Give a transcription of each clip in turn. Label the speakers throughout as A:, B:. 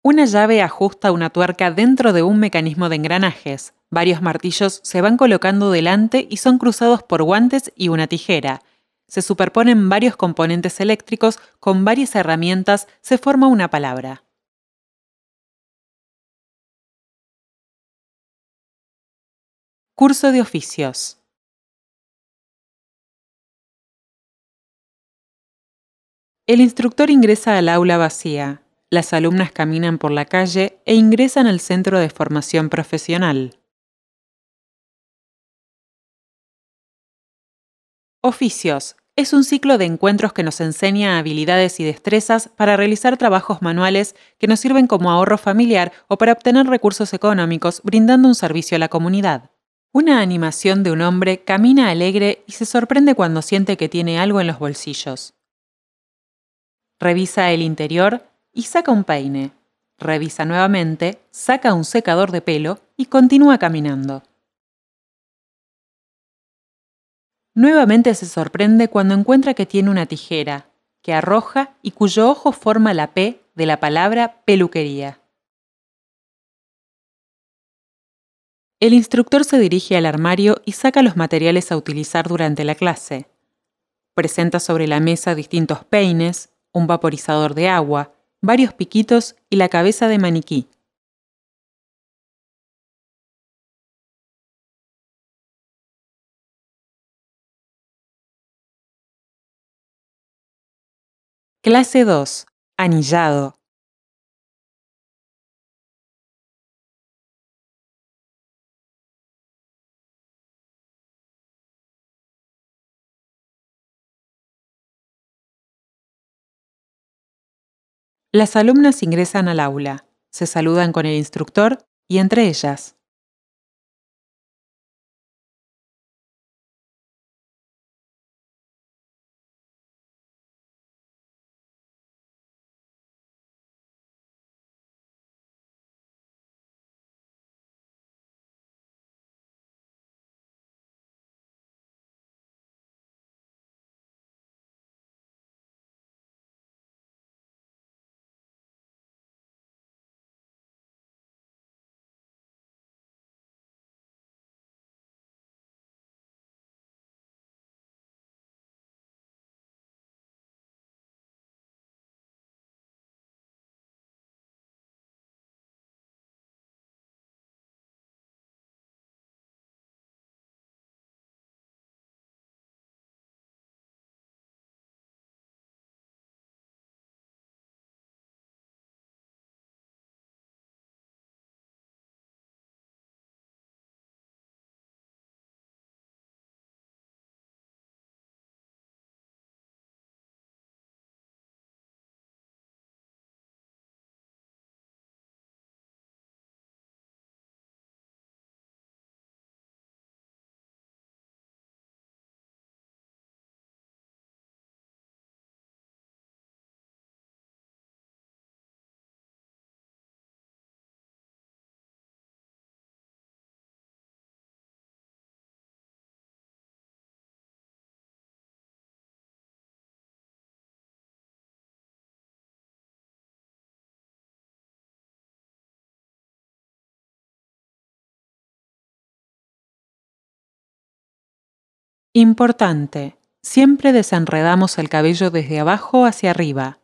A: Una llave ajusta una tuerca dentro de un mecanismo de engranajes. Varios martillos se van colocando delante y son cruzados por guantes y una tijera. Se superponen varios componentes eléctricos, con varias herramientas se forma una palabra. Curso de oficios. El instructor ingresa al aula vacía. Las alumnas caminan por la calle e ingresan al centro de formación profesional. Oficios. Es un ciclo de encuentros que nos enseña habilidades y destrezas para realizar trabajos manuales que nos sirven como ahorro familiar o para obtener recursos económicos, brindando un servicio a la comunidad. Una animación de un hombre camina alegre y se sorprende cuando siente que tiene algo en los bolsillos. Revisa el interior y saca un peine. Revisa nuevamente, saca un secador de pelo y continúa caminando. Nuevamente se sorprende cuando encuentra que tiene una tijera, que arroja y cuyo ojo forma la P de la palabra peluquería. El instructor se dirige al armario y saca los materiales a utilizar durante la clase. Presenta sobre la mesa distintos peines, un vaporizador de agua, varios piquitos y la cabeza de maniquí. Clase 2. Anillado. Las alumnas ingresan al aula, se saludan con el instructor y entre ellas. Importante. Siempre desenredamos el cabello desde abajo hacia arriba.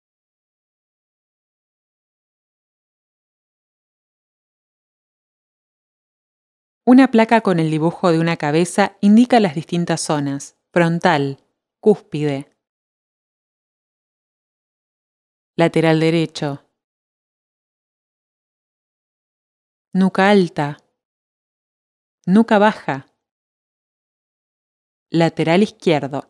A: Una placa con el dibujo de una cabeza indica las distintas zonas: frontal, cúspide, lateral derecho, nuca alta, nuca baja, lateral izquierdo.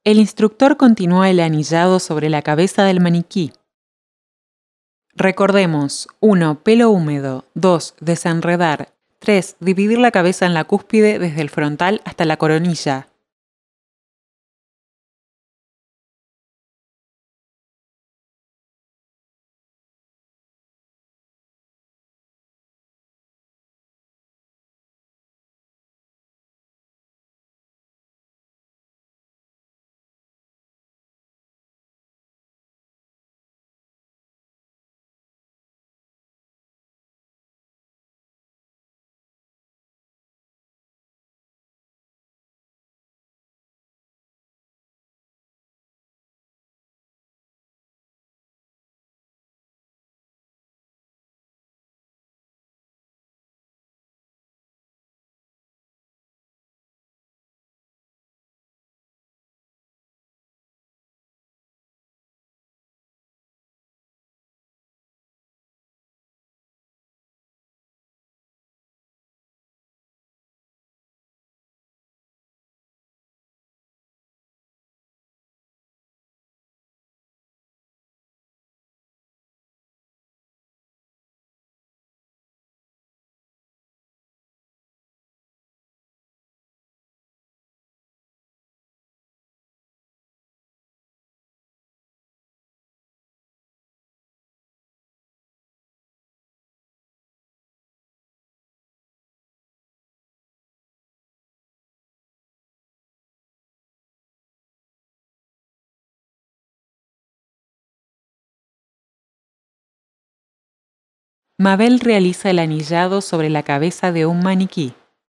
A: El instructor continúa el anillado sobre la cabeza del maniquí. Recordemos: 1. Pelo húmedo. 2. Desenredar. 3. Dividir la cabeza en la cúspide desde el frontal hasta la coronilla. Mabel realiza el anillado sobre la cabeza de un maniquí.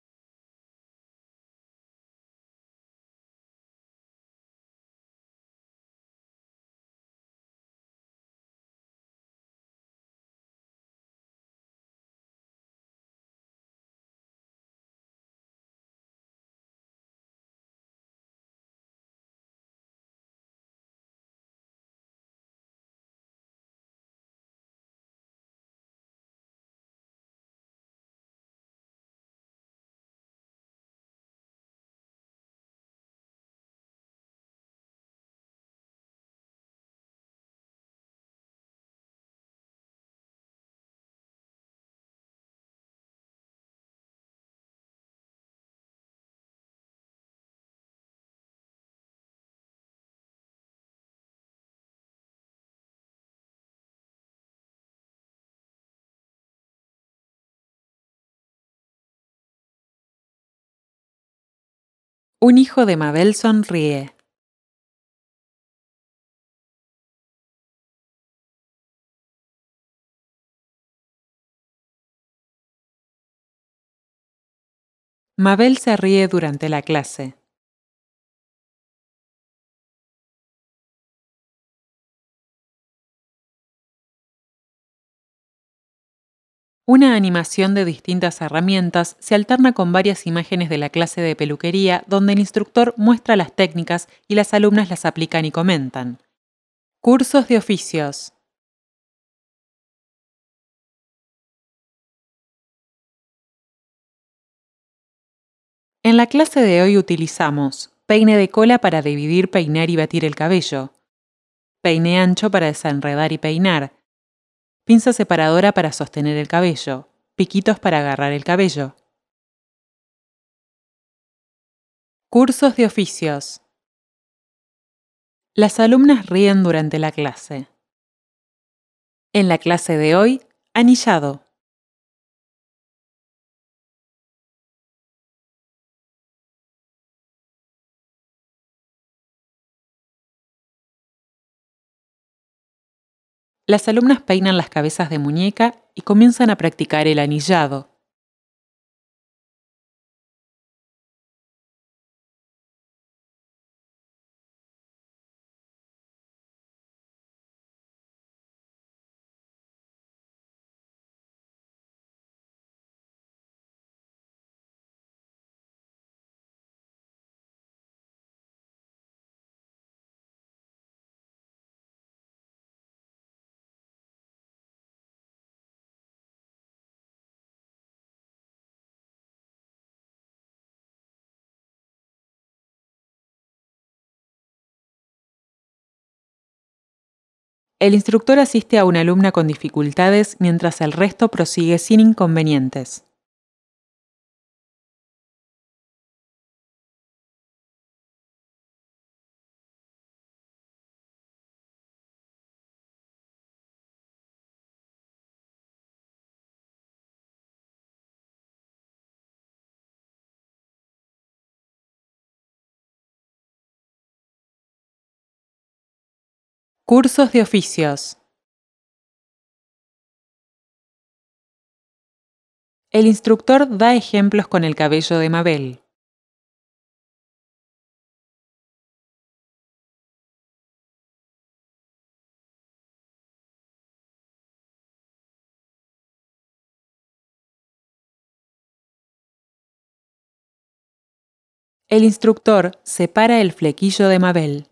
A: Un hijo de Mabel sonríe. Mabel se ríe durante la clase. Una animación de distintas herramientas se alterna con varias imágenes de la clase de peluquería donde el instructor muestra las técnicas y las alumnas las aplican y comentan. Cursos de oficios. En la clase de hoy utilizamos peine de cola para dividir, peinar y batir el cabello, peine ancho para desenredar y peinar, pinza separadora para sostener el cabello, piquitos para agarrar el cabello. Cursos de oficios. Las alumnas ríen durante la clase. En la clase de hoy, anillado. Las alumnas peinan las cabezas de muñeca y comienzan a practicar el anillado. El instructor asiste a una alumna con dificultades mientras el resto prosigue sin inconvenientes. Cursos de oficios. El instructor da ejemplos con el cabello de Mabel. El instructor separa el flequillo de Mabel.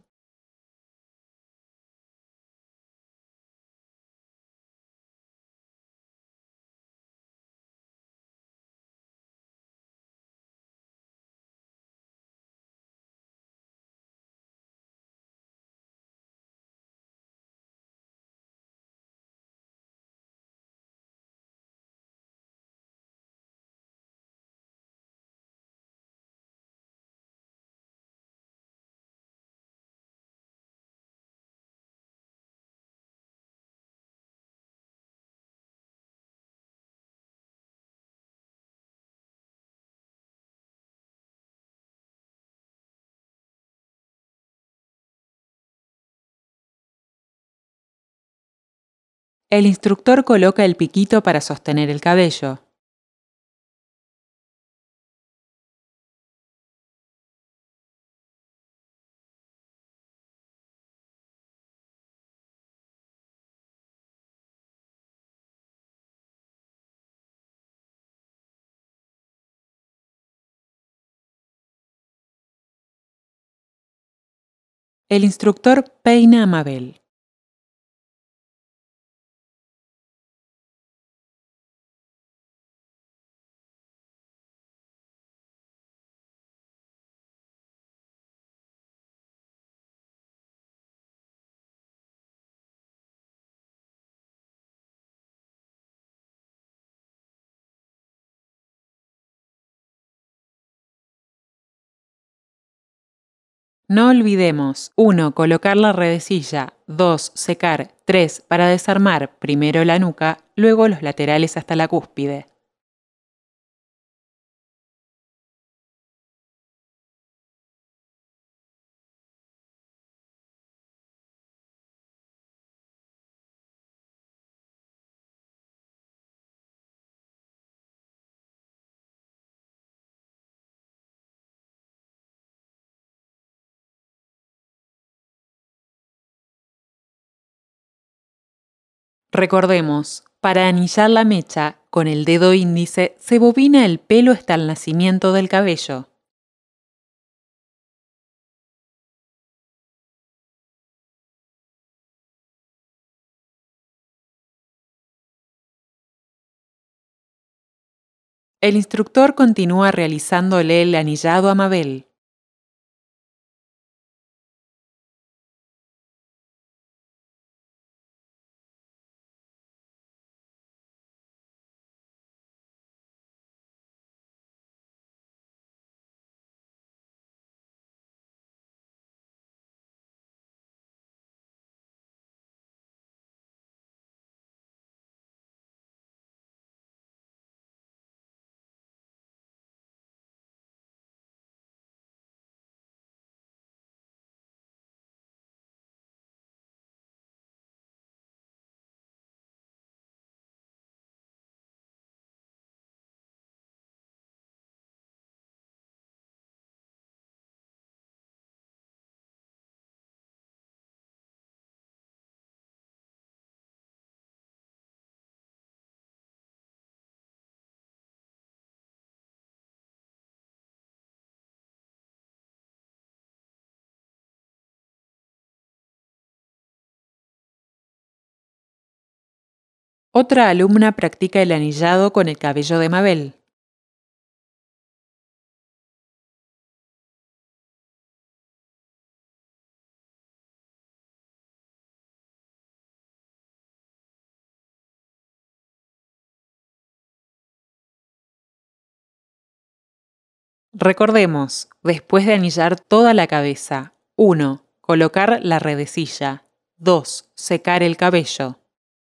A: El instructor coloca el piquito para sostener el cabello. El instructor peina a Mabel. No olvidemos: 1. Colocar la redecilla. 2. Secar. 3. Para desarmar, primero la nuca, luego los laterales hasta la cúspide. Recordemos: para anillar la mecha, con el dedo índice se bobina el pelo hasta el nacimiento del cabello. El instructor continúa realizándole el anillado a Mabel. Otra alumna practica el anillado con el cabello de Mabel. Recordemos, después de anillar toda la cabeza, 1. Colocar la redecilla. 2. Secar el cabello.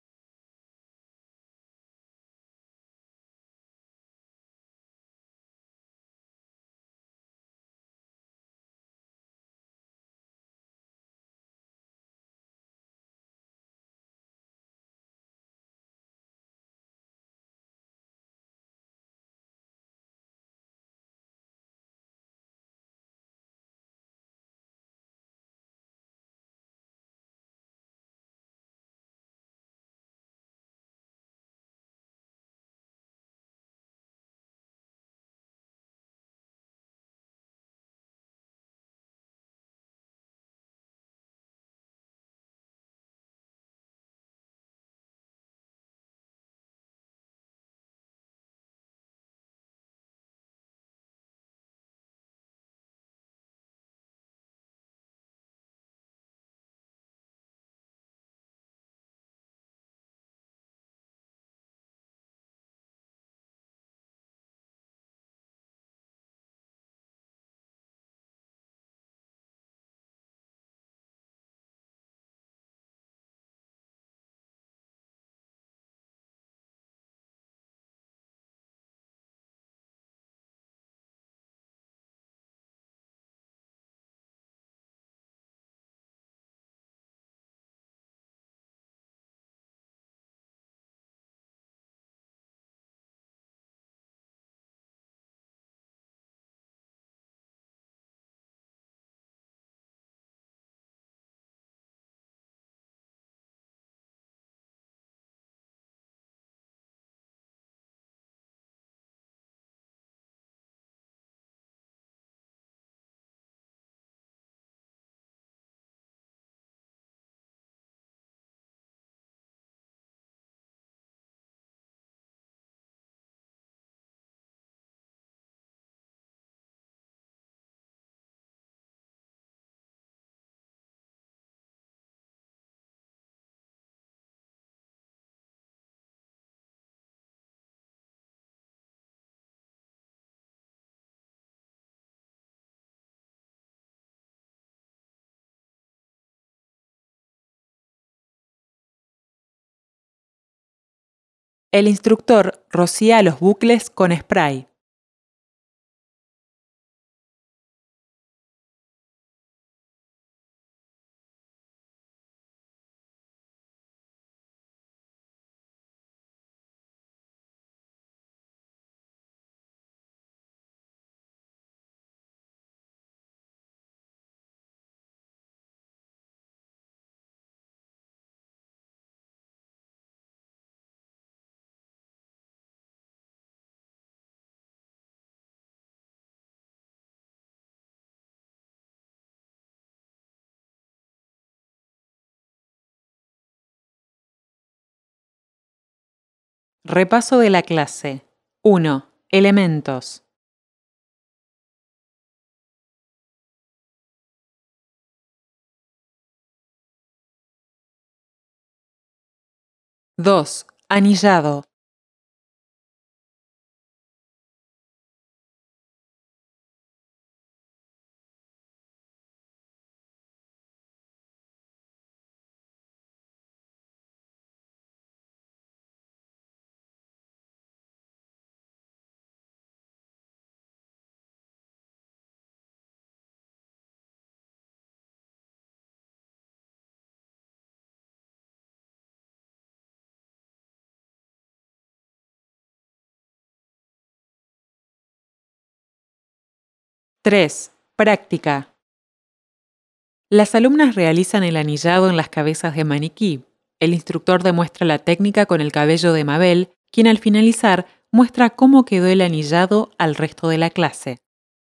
A: El instructor rocía los bucles con spray. Repaso de la clase. 1. Elementos. 2. Anillado. 3. Práctica. Las alumnas realizan el anillado en las cabezas de maniquí. El instructor demuestra la técnica con el cabello de Mabel, quien al finalizar muestra cómo quedó el anillado al resto de la clase.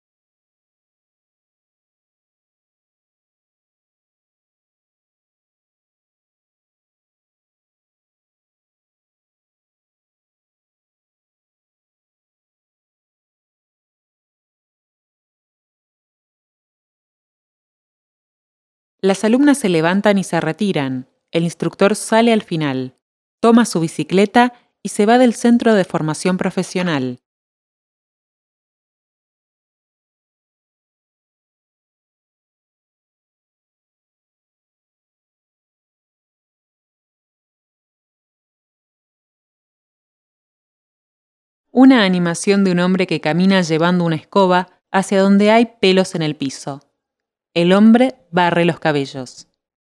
A: Las alumnas se levantan y se retiran. El instructor sale al final, toma su bicicleta y se va del centro de formación profesional. Una animación de un hombre que camina llevando una escoba hacia donde hay pelos en el piso. El hombre barre los cabellos.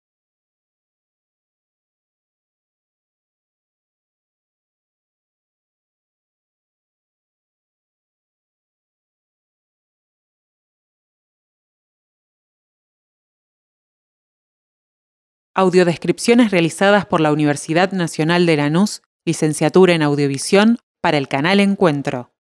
A: Audiodescripciones realizadas por la Universidad Nacional de Lanús, licenciatura en Audiovisión, para el canal Encuentro.